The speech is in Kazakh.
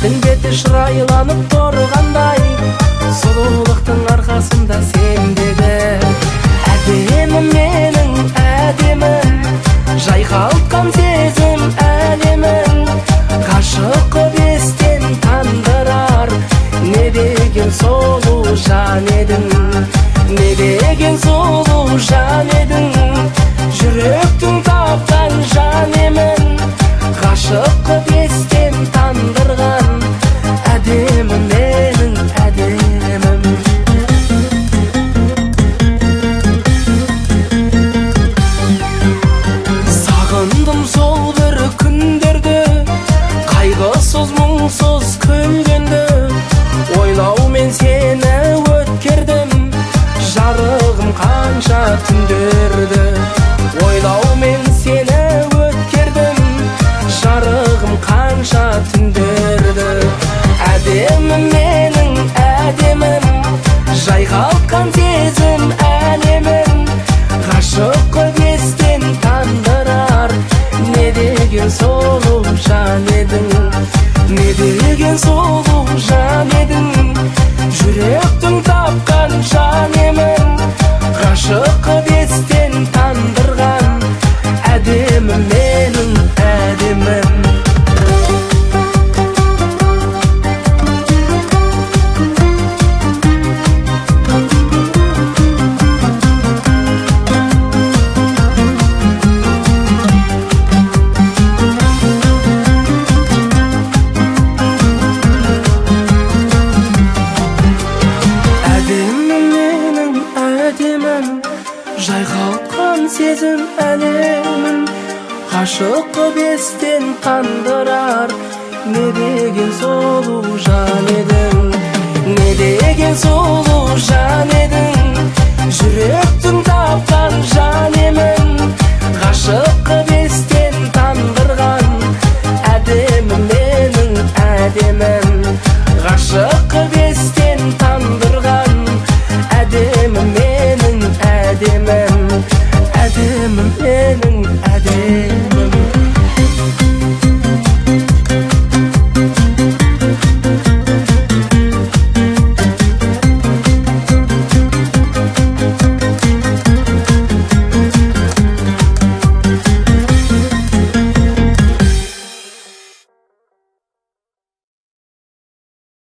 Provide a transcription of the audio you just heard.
жердің беті шырайланып тұрғандай, сұлулықтың арқасында сендегі әдемім, менің әдемім, жайқалтқан сезім әлемін, ғашық қып естен тандырар. Не деген сұлу жан едің, не деген сұлу жан едің, жүректің тапқан жан емін, ғашық қып естен тандырған әдемім, менің әдемім. Сағындым сол бір күндерді, қайғысыз мұңсыз күлгенді, ойлаумен сені өткердім, жарығым қанша түндерді. Ойлаумен сені өткердім, жарығым қанша түндерді. Әдемім, менің әдемім, жайқалтқан сезім әлемін, ғашық қып естен тандырар. Не деген сұлу жан едің, не деген сұлу жан едің, жүректің тапқан жан емін, ғашық қып естен тандырған әдемім, менің әдемім. Жайқалтқан сезім әлемін, ғашық қып естен тандырар. Не деген сұлу жан едің, не деген сұлу жан едің, жүректің тапқан жан емін, ғашық қып естен тандырған әдемім, менің әдемім, ғашық қып естен